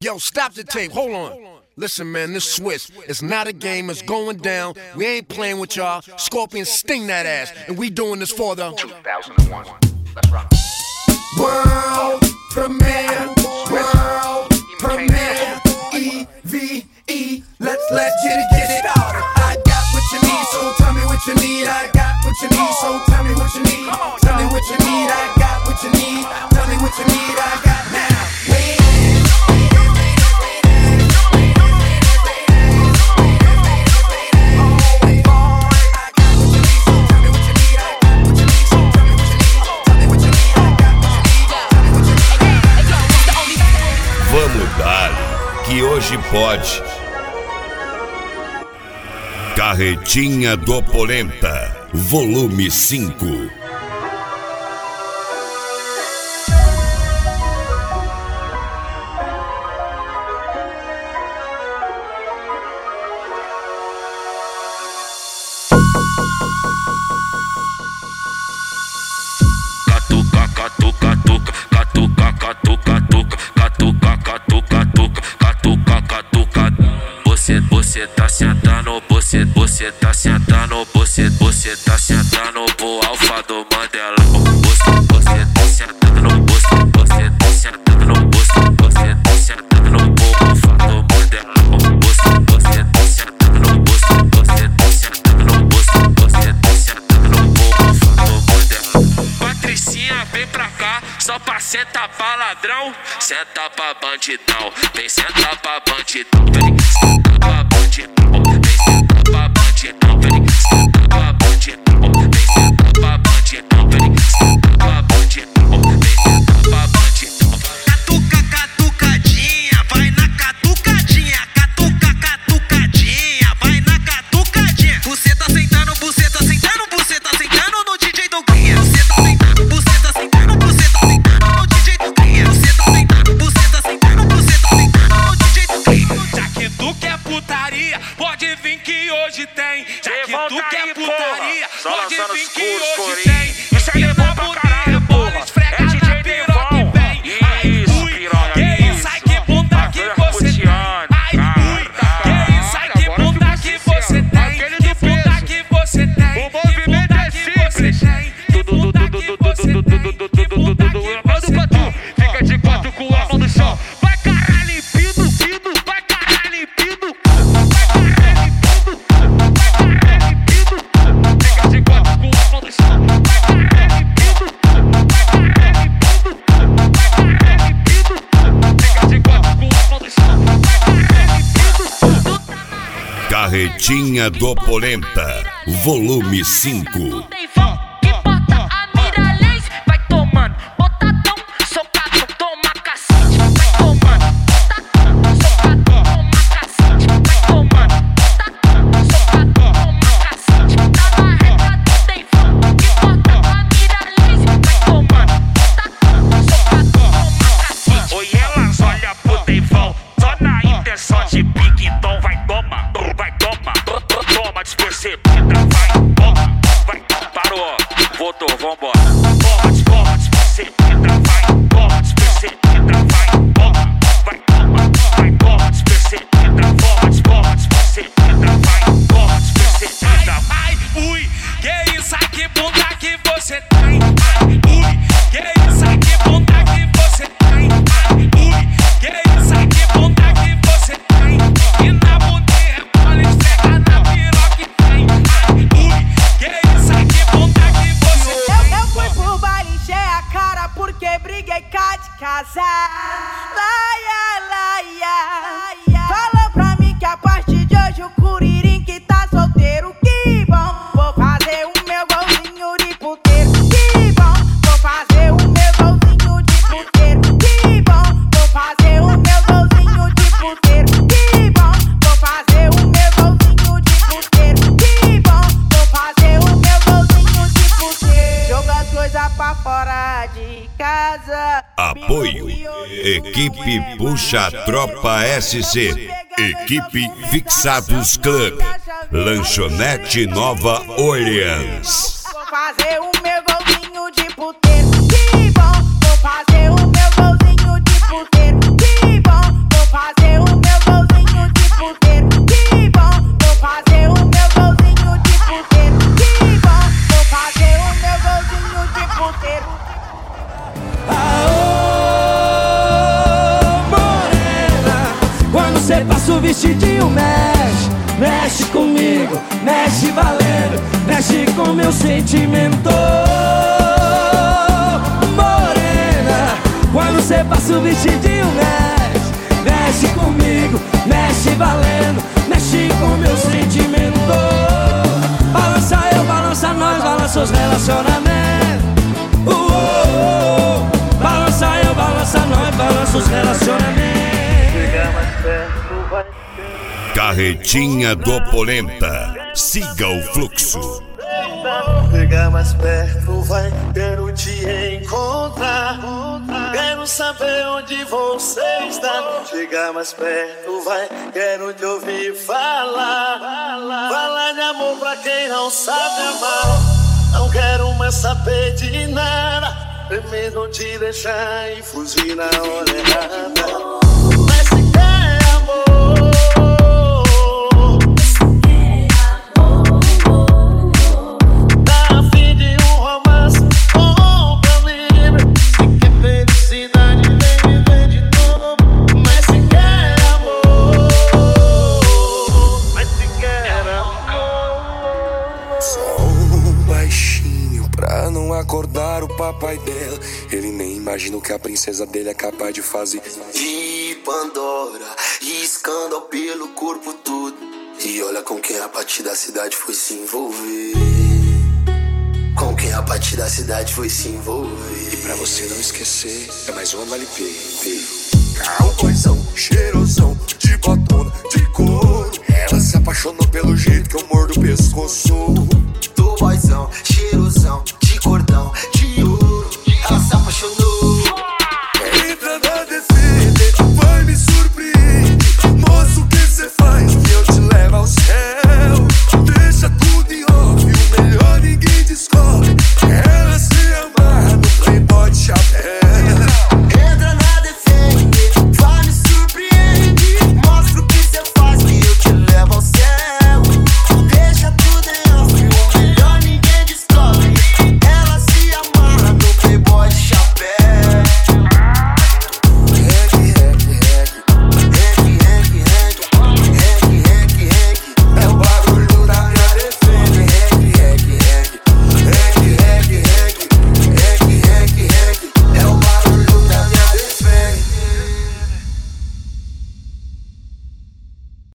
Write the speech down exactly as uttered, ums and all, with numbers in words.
Yo, stop the tape, hold on. Listen, man, this Swiss, it's not a game, it's going down. We ain't playing with y'all. Scorpion sting that ass, and we doing this for the two thousand one. Let's rock. World premiere, world premiere, E V E. Let's let's get it, get it started. I got what you need, so tell me what you need. I got what you need, so tell me what you need. Tell me what you need. I got what you need. Tell me what you need. I got now. Wait. Vamos dar, que hoje pode. Carretinha do Polenta, volume cinco. Catuca, catuca, catuca, catuca, catuca, catuca, catuca, catuca, catuca. Você, você tá sentando, você, você tá sentando, você, você tá sentando pro alfa do Mandelão. Você, você tá sentando, você, você tá sentando, você, você tá sentando pro alfa do Mandelão. Você, você tá sentando, você, você tá sentando, você, você tá sentando pro alfa do Mandelão. Patricinha, vem pra cá, só pra sentar pra ladrão. Senta pra bandidão, vem sentar pra bandidão, vem sentar pra bandidão, vem sentar pra bandidão, vem sentar pra bandidão, vem sentar pra bandidão, vem sentar pra bandidão, vem sentar pra bandidão. Catuca, catucadinha, vai na catucadinha, catuca, catucadinha, vai na catucadinha. Você tá sentando, você tá sentando, você tá sentando no D J Doguinha. Você tá sentando, você tá sentando, você tá sentando no D J Doguinha. Você tá sentando, você tá sentando, você tá sentando no D J Doguinha. Já que tu quer putaria, pode vir que hoje tem. Já que tu quer putaria, pode vir que hoje tem. Isso aí é bom pra caralho, porra. Esfrega na piroca e vem. Ai, ui, que isso, ai que bunda que você tem. Ai, ui, que isso, ai que bunda que você tem. Que bunda que você tem. Que bunda que você tem. Que bunda que você tem. Que bunda que você tem. Fica de quatro com a mão no chão. Vai caralho limpido, lindo. Vai caralho limpido. Vai caralho limpido. Vai caralho limpido. Fica de quatro com a mão no chão. Vai caralho limpido. Vai caralho limpido. Vai caralho limpido. Fica de quatro com a mão no chão. Vai caralho limpido. Carretinha do Polenta, volume cinco. Que bota a mira lens, vai tomando botadão, socadão, toma cacete, vai tomando botadão, socadão, toma cacete, vai tomando botadão, socadão, toma cacete. Na marreta tem fã, que bota a mira lens, vai tomando botadão, socadão, toma cacete. Oi, elas olham pro Deivão, só na intenção de pique, então vai toma, vai toma, toma despercebida, vai toma, vai, parou, voltou, vambora. Toma, toma despercebida, vai, toma despercebida, vai, toma, vai toma, vai toma despercebida, toma, toma despercebida, vai, toma despercebida. Ai, ui, que isso, ai que bunda que você tem. Ai, ui, que isso, ai que bunda que você tem. Ai, ui, que isso, ai que bunda que você tem. E na bundinha rebola, esfrega na piroca e tem. Ai, ui, que isso, ai que bunda que você tem. Eu, eu fui pro baile, encher a cara porque briguei cá de casa. Laia, laia. Falou pra mim que a partir de hoje o Curirim que tá solteiro. Que bom, vou fazer o meu golzinho de puteiro. Que bom, vou fazer o meu golzinho de puteiro. Que bom, vou fazer o meu golzinho de puteiro. Que bom, vou fazer o meu golzinho de puteiro. Que bom, vou fazer o meu golzinho de puteiro. Joga as coisas pra fora de casa. Apoio, equipe Puxa Tropa S C, equipe Fixados Club, Lanchonete Nova Orleans. Vou fazer o meu golzinho de puteiro. Que bom, vou fazer o meu golzinho de puteiro. Que bom, vou fazer o vestidinho, mexe, mexe comigo, mexe valendo, mexe com meu sentimento. Morena, quando cê passa o vestidinho, mexe, mexe comigo, mexe valendo, mexe com meu sentimento. Balança eu, balança nós, balança os relacionamentos. Uh, uh, uh. Balança eu, balança nós, balança os relacionamentos. Carretinha do Polenta, siga o fluxo. Chegar mais perto, vai, quero te encontrar. Quero saber onde você está. Chegar mais perto, vai, quero te ouvir falar. Falar de amor pra quem não sabe amar. Não quero mais saber de nada. Primeiro te deixar e fugir na hora errada. Mas se quer amor, tá a fim de um romance, compra livre. Se quer felicidade, vem viver de novo. Mas se quer amor, mas se quer amor. Só um baixinho pra não acordar o papai dela. Ele nem imagina o que a princesa dele é capaz de fazer. E Pandora, escândalo pelo corpo todo. E olha com quem a partir da cidade foi se envolver. Com quem a partir da cidade foi se envolver. E pra você não esquecer, é mais uma Vale P. Cowboyzão, cheiro